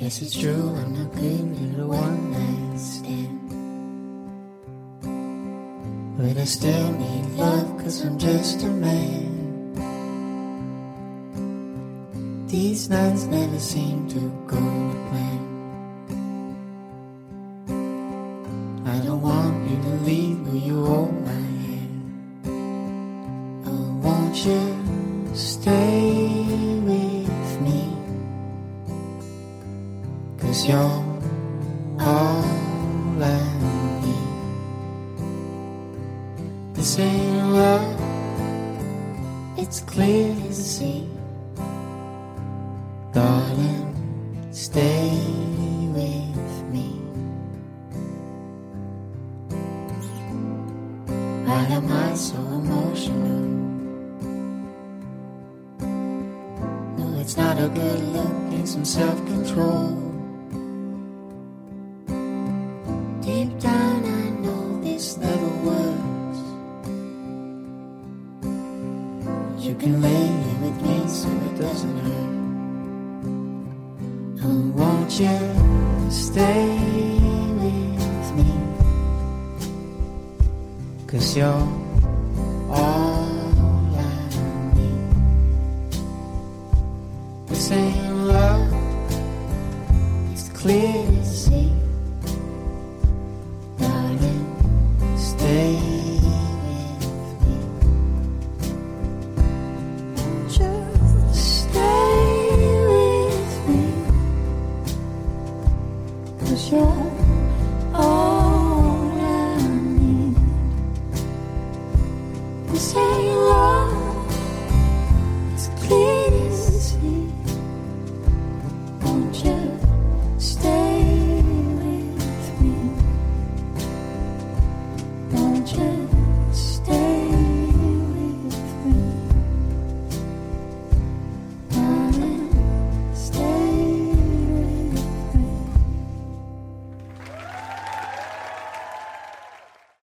Yes, it's true, I'm not good at a one night stand, but I still need love, cause I'm just a man. These nights never seem to go to plan. I don't want you to leave, will you hold my hand? Oh, won't you stay with me? Cause you're all I need. This ain't love, it's clear to see. Darling, stay with me. Why am I so emotional? No, it's not a good look, need some self-control. Deep down I know this never works. You can lay here with me so it doesn't hurt. Oh, won't you stay with me? Cause you're all I need. This ain't love, it's clear to see. Darling, stay with me. Just stay with me. Cause you're